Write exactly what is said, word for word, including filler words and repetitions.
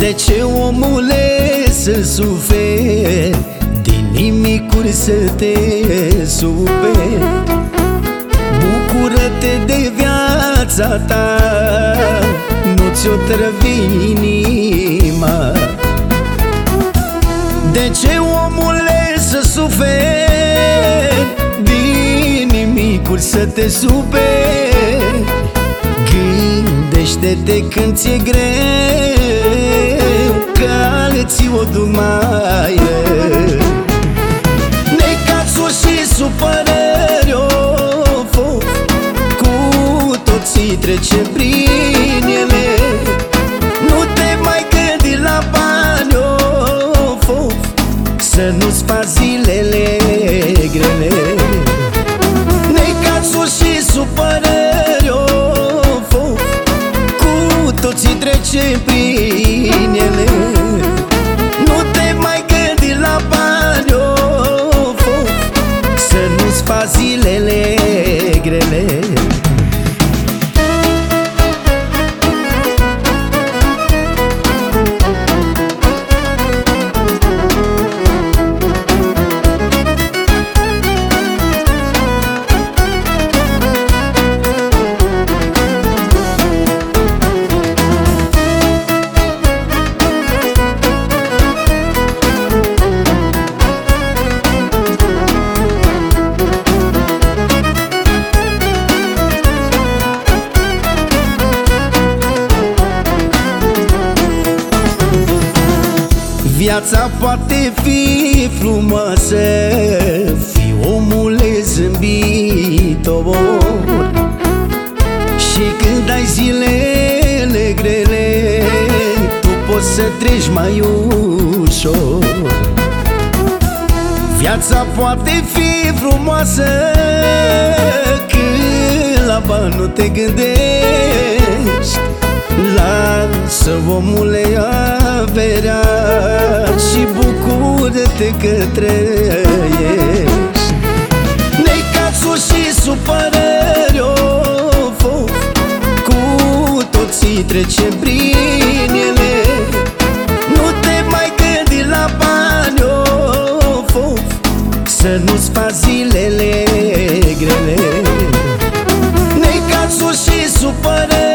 De ce, omule, să suferi, din nimicuri să te superi? Bucură-te de viața ta, nu ți-o trăvi inima. De ce, omule, să suferi, din nimicuri să te superi? Gândește-te când ți-e greu, că alții o duc mai rău. Necazuri și supărări o foc, cu toții trecem prin ele. Nu te mai gândi la bani o foc, să nu-ți faci zilele grele. Necazuri și supărări o foc, cu toții trecem prin ele. Nu te mai gândi la bani o foc, să nu-ți faci zilele grele. Viața poate fi frumoasă, fi, omule, zâmbitor, și când ai zilele grele, tu poți să treci mai ușor. Viața poate fi frumoasă când la bani nu te gândești. Lasă, omule, averea și bucură-te că trăiești. Necazuri și supărări o foc, cu toții trecem prin ele. Nu te mai gândi la bani o foc, să nu-ți faci zilele grele. Necazuri și supărări